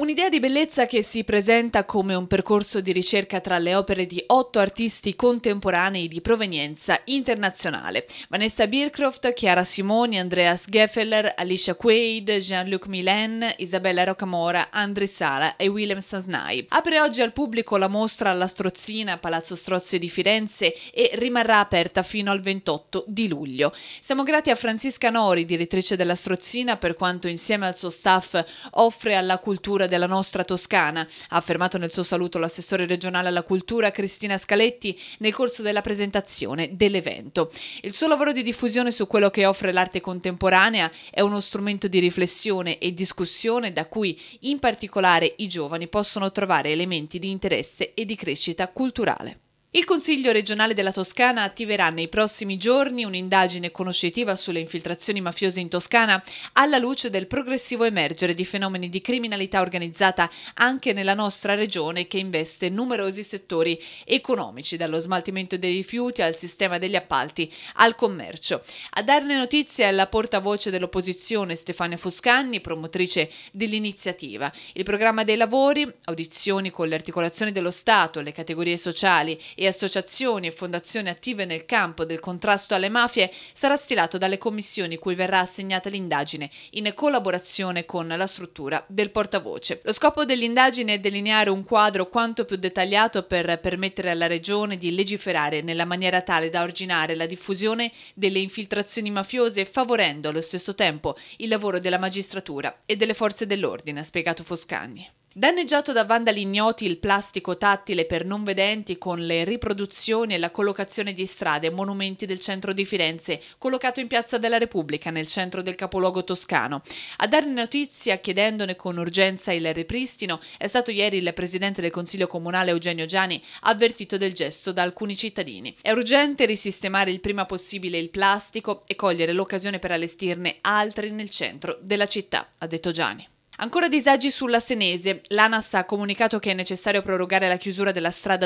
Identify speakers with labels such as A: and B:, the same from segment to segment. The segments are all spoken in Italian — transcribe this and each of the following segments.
A: Un'idea di bellezza che si presenta come un percorso di ricerca tra le opere di 8 artisti contemporanei di provenienza internazionale. Vanessa Beecroft, Chiara Simoni, Andreas Geffeler, Alicia Quaid, Jean-Luc Milen, Isabella Rocamora, Andri Sala e Willem Sasnai. Apre oggi al pubblico la mostra alla Strozzina, Palazzo Strozio di Firenze, e rimarrà aperta fino al 28 di luglio. Siamo grati a Francisca Nori, direttrice della Strozzina, per quanto insieme al suo staff offre alla cultura della nostra Toscana, ha affermato nel suo saluto l'assessore regionale alla cultura Cristina Scaletti nel corso della presentazione dell'evento. Il suo lavoro di diffusione su quello che offre l'arte contemporanea è uno strumento di riflessione e discussione da cui in particolare i giovani possono trovare elementi di interesse e di crescita culturale. Il Consiglio regionale della Toscana attiverà nei prossimi giorni un'indagine conoscitiva sulle infiltrazioni mafiose in Toscana alla luce del progressivo emergere di fenomeni di criminalità organizzata anche nella nostra regione, che investe numerosi settori economici, dallo smaltimento dei rifiuti al sistema degli appalti al commercio. A darne notizia è la portavoce dell'opposizione Stefania Fuscanni, promotrice dell'iniziativa. Il programma dei lavori, audizioni con le articolazioni dello Stato, le categorie sociali e associazioni e fondazioni attive nel campo del contrasto alle mafie, sarà stilato dalle commissioni cui verrà assegnata l'indagine in collaborazione con la struttura del portavoce. Lo scopo dell'indagine è delineare un quadro quanto più dettagliato per permettere alla Regione di legiferare nella maniera tale da arginare la diffusione delle infiltrazioni mafiose, favorendo allo stesso tempo il lavoro della magistratura e delle forze dell'ordine, ha spiegato Foscagni. Danneggiato da vandali ignoti il plastico tattile per non vedenti con le riproduzioni e la collocazione di strade e monumenti del centro di Firenze, collocato in Piazza della Repubblica nel centro del capoluogo toscano. A darne notizia, chiedendone con urgenza il ripristino, è stato ieri il presidente del Consiglio Comunale Eugenio Giani, avvertito del gesto da alcuni cittadini. È urgente risistemare il prima possibile il plastico e cogliere l'occasione per allestirne altri nel centro della città, ha detto Giani. Ancora disagi sulla Senese. L'ANAS ha comunicato che è necessario prorogare la chiusura della strada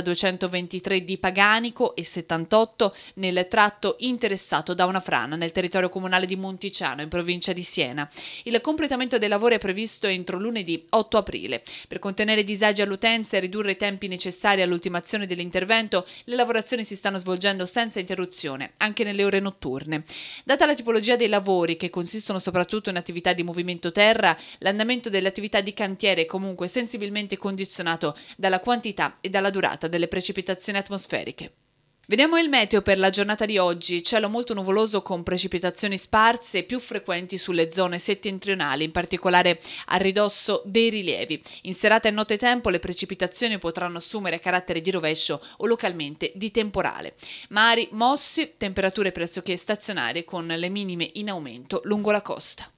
A: 223 di Paganico e 78 nel tratto interessato da una frana nel territorio comunale di Monticiano, in provincia di Siena. Il completamento dei lavori è previsto entro lunedì 8 aprile. Per contenere disagi all'utenza e ridurre i tempi necessari all'ultimazione dell'intervento, le lavorazioni si stanno svolgendo senza interruzione, anche nelle ore notturne. Data la tipologia dei lavori, che consistono soprattutto in attività di movimento terra, l'andamento delle attività di cantiere è comunque sensibilmente condizionato dalla quantità e dalla durata delle precipitazioni atmosferiche. Vediamo il meteo per la giornata di oggi. Cielo molto nuvoloso con precipitazioni sparse e più frequenti sulle zone settentrionali, in particolare a ridosso dei rilievi. In serata e nottetempo le precipitazioni potranno assumere carattere di rovescio o localmente di temporale. Mari mossi, temperature pressoché stazionarie con le minime in aumento lungo la costa.